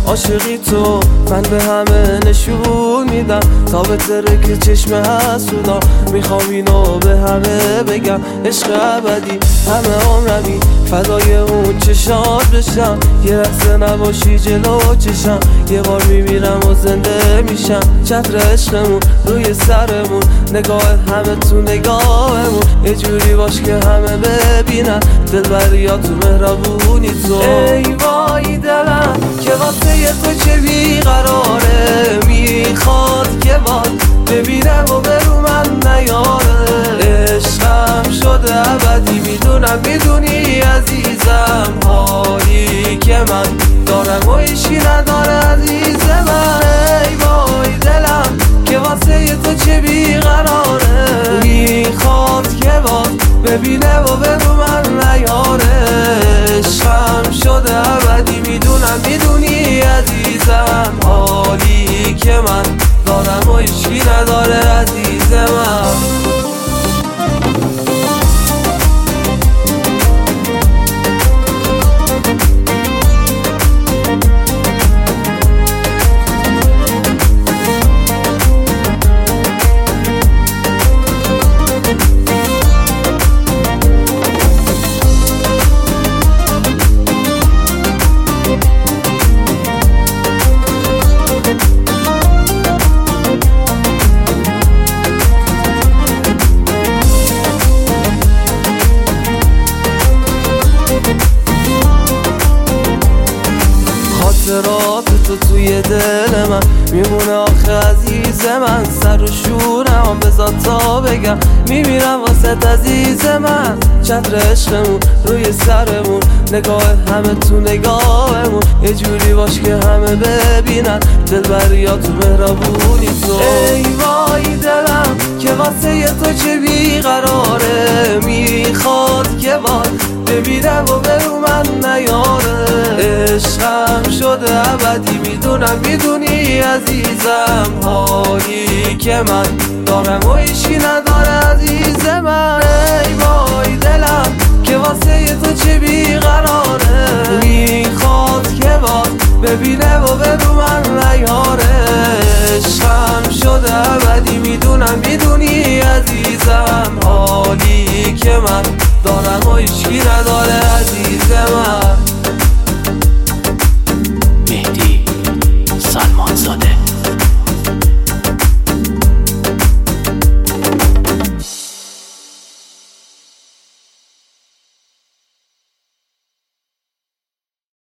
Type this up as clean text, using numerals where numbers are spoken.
عاشقی تو من به همه نشون میدم تا به ترک چشم حسودا. میخوام اینو به همه بگم عشق ابدی همه عمرمی فدای اون چشات بشم. یه لحظه نباشی جلو چشم یه بار میمیرم و زنده میشم. چتر عشقمون روی سرمون نگاه همه تو نگاهمون یه جوری باش که همه ببینن دلبریا تو مهربونی تو. ای وای دلم که واسه تو چه بیقراره میخواد که باد ببینم و برو من نیاره. عشقم شده ابدی میدونم میدونی عزیزم حالی که من دارم و ایشی نداره عزیز من. ای وای دلم که واسه تو چه بیقراره میخواد که باد ببینه و برو من نیاره. عشقم شده ابدی میدونم میدونی عزیزم حالی که من دارم و ایشی نداره عزیز من. خاطرات تو توی دل من میمونه آخه عزیز من. سر و شورم بذار تا بگم میمیرم واسه عزیز من. چتر عشقمون روی سرمون نگاه همه تو نگاهمون یه جوری باش که همه ببینن دلبریا تو مهربونی تو. ای وای دلم که واسه تو چه بیقراره میخواد که باد ببینم و برو من نیاره. عشقم شده ابدی میدونم میدونی عزیزم حالی که من دارم و ایشی نداره عزیز من. ای وای دلم که واسه تو چه بیقراره میخواد که باد ببینه و برو من نیاره. عشقم شده ابدی میدونم میدونی عزیزم حالی که من دارم و ایشی نداره عزیز